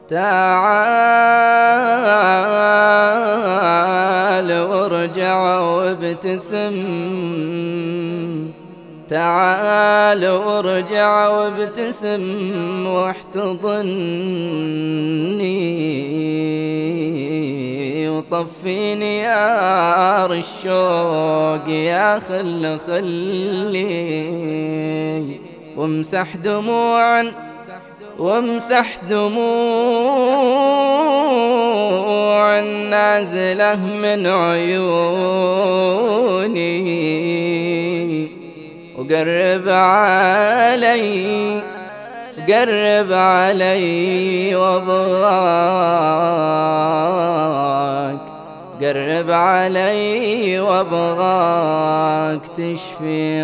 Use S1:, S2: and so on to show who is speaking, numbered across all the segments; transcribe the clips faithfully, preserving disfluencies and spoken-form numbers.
S1: تعال وارجع وابتسم، تعال وارجع وابتسم واحتضني وطفيني نار الشوق يا خل خلي، وامسح دموعا وامسح دموع نازلة من عيوني، وقرب علي قرب علي وابغاك، قرب علي وابغاك تشفي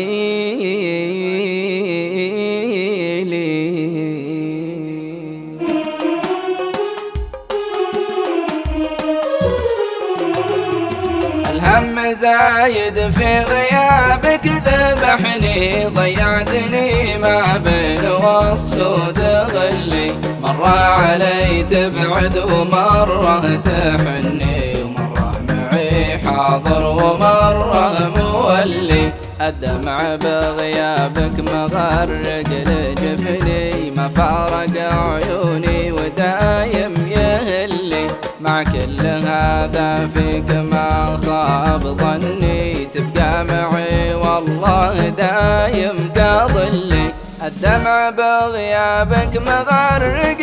S1: غليلي. الهم زايد في غيابك ذبحني، ضيعتني ما بين وصل ودغلي، مرة علي تبعد ومرة تحني، ومرة معي حاضر ومرة مولي، الدمع بغيابك مغرق لجفني، ما فارق عيوني ودايم يهلي، مع كل هذا فيك ما خاب ظني، تبقى معي والله دايم كظلي، الدمع بغيابك مغرق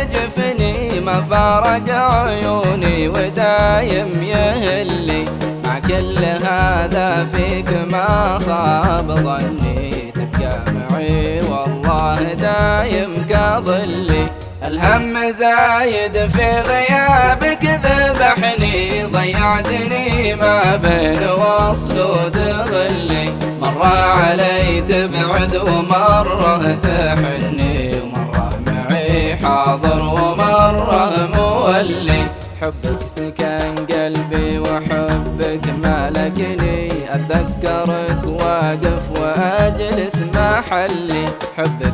S1: لجفني، ما فارق عيوني ودايم يهلي، مع كل هذا فيك ما خاب ظني، تبقى معي والله دايم كظلي. الهم زايد في غيابك ذبحني، ضيعتني ما بين وصل ودغلي، مرة علي تبعد ومرة تحني، ومرة معي حاضر ومرة مولي، حبك سكن قلبي وحبك ملكني، أتذكرك واقف وأجلس محلي، حبك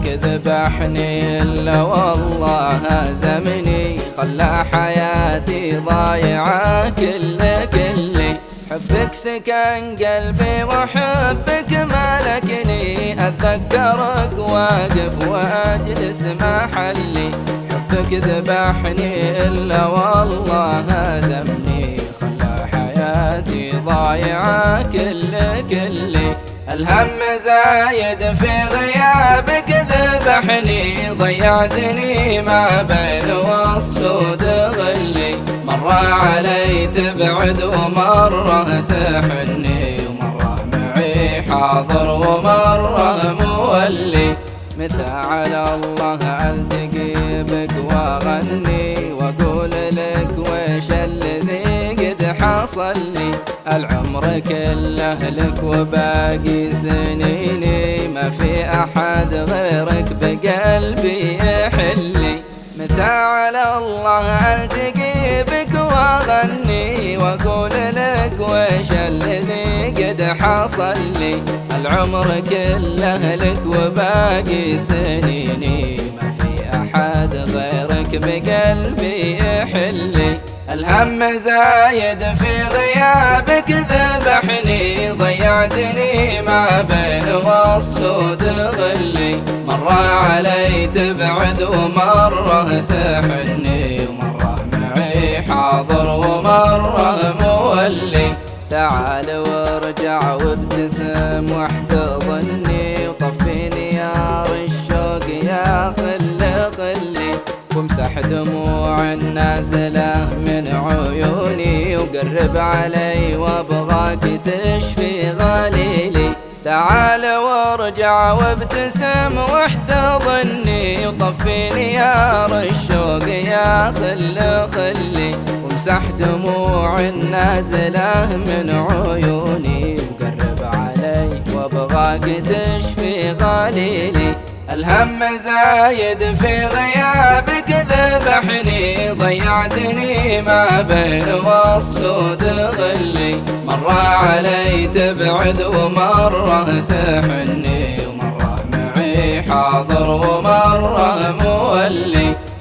S1: ذبحني إلا والله هزمني، خلى حياتي ضايعة كل كلي، حبك سكن قلبي وحبك ملكني، أتذكرك واقف وأجلس محلي، حبك ذبحني إلا والله هزمني، خلى حياتي ضايعة كل كلي. الهم زايد في غيابك ذبحني، ضيعتني ما بين وصل ودغلي، مرة علي تبعد ومرة تحني، ومرة معي حاضر ومرة مولي، متى على الله ألتقي بك وأغني، وأقول لك ويش الذي قد حصل لي، العمر كله لك وباقي سنيني، ما في أحد غيرك بقلبي يحلي، متى على الله ألتقي بك وأغني، وأقول لك ويش الذي قد حصل لي، العمر كله لك وباقي سنيني، ما في أحد غيرك بقلبي يحلي، الهم زايد في غيابك ذبحني، ضيعتني ما بين وصل ودغلي، مرة علي تبعد ومرة تحني، ومرة معي حاضر ومرة مولي، تعال وارجع وابتسم واحتضني، وطفيني نار الشوق يا خل خلي، وامسح دموع النازلة من عيوني، وقرب علي وابغاك تشفي غليلي، تعال وارجع وابتسم واحتضني، وطفيني نار الشوق يا خل خلي، وامسح دموع النازلة من عيوني، وقرب علي وابغاك تشفي غليلي، الهم زايد في غيابك ذبحني، ضيعتني ما بين وصل ودغلي، مرة علي تبعد ومرة تحني، ومرة معي حاضر ومرة مولي.